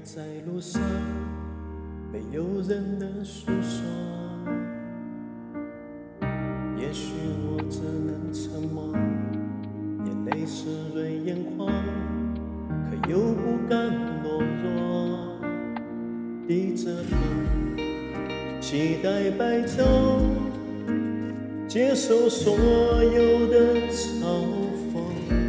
在路上，没有人能诉说。也许我只能沉默，眼泪湿润眼眶，可又不敢懦弱。低着头，期待白昼，接受所有的嘲讽，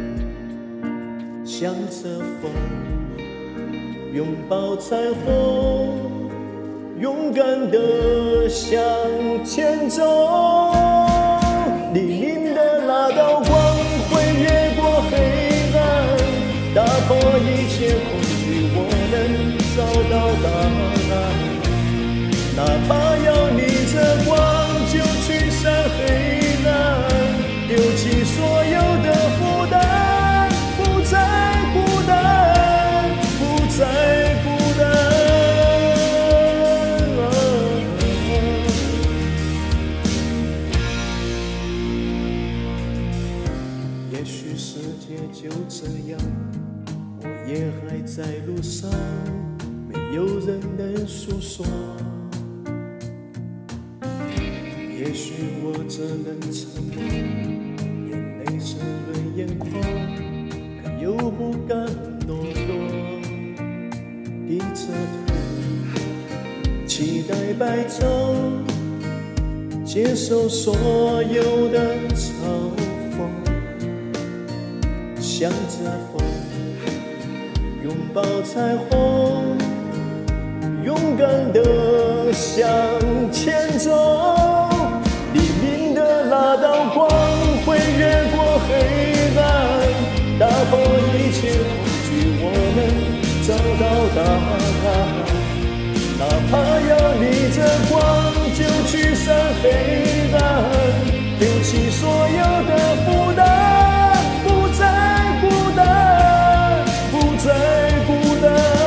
向着风，拥抱彩虹，勇敢地向前走。黎明的那道光会越过黑暗，打破一切恐惧，我能找到答案。哪怕要逆着光就去闪黑暗，丢弃所有的负担，不再孤单，不再孤单。也许世界就这样，我也还在路上，没有人能诉说。也许我只能沉默，眼泪湿润眼眶，可又不敢懦弱。低着头，期待白昼，接受所有的嘲讽，向着风，拥抱彩虹，勇敢地向前走。黎明的那道光会越过黑暗，打破一切恐惧，我能找到答案。哪怕要逆着光就去闪黑暗，丢弃所有的负担，不再孤单，不再孤单。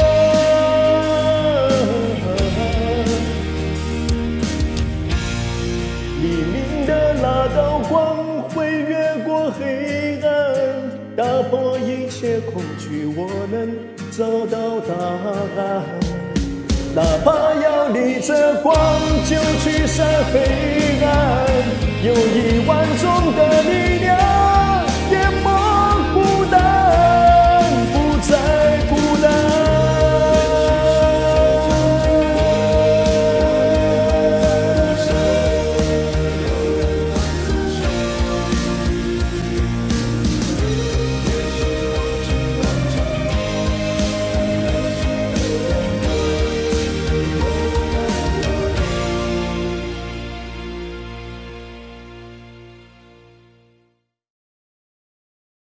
黎明的那道光会越过黑暗，打破一切恐惧，我能找到答案。哪怕要逆着光就去闪黑暗，有1万种